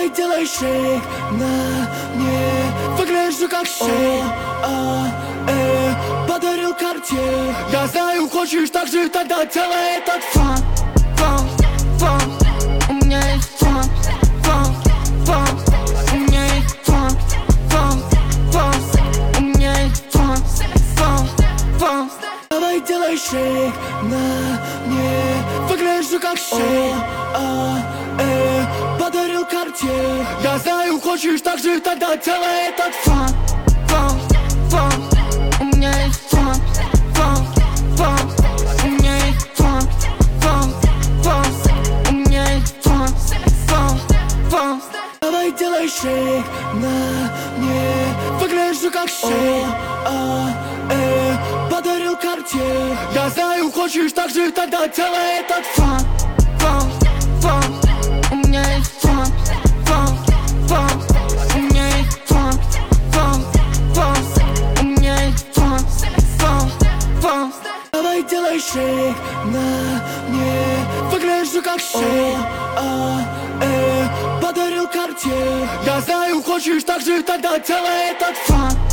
Давай делай шейк на мне, выгляжу как шейк. Подарил Cartier. Я знаю, хочешь так же, тогда делай этот фан. У меня есть фан. У меня есть фан. У меня есть фан. Давай делай шейк на мне, выгляжу как шейк. Подарил Cartier. Я знаю, хочешь так же, тогда делай этот фан. У меня есть фан. У меня есть фан. У меня есть фан. Давай делай шейк на мне, выгляжу как шейк. Подарил Cartier. Я знаю, хочешь так же, тогда делай этот фан. У меня есть фан. У меня есть фан. У меня есть фан. Давай делай шейк на мне, выгляжу как шейк. Подарил Cartier. Я знаю, хочешь так же, тогда делай этот фан.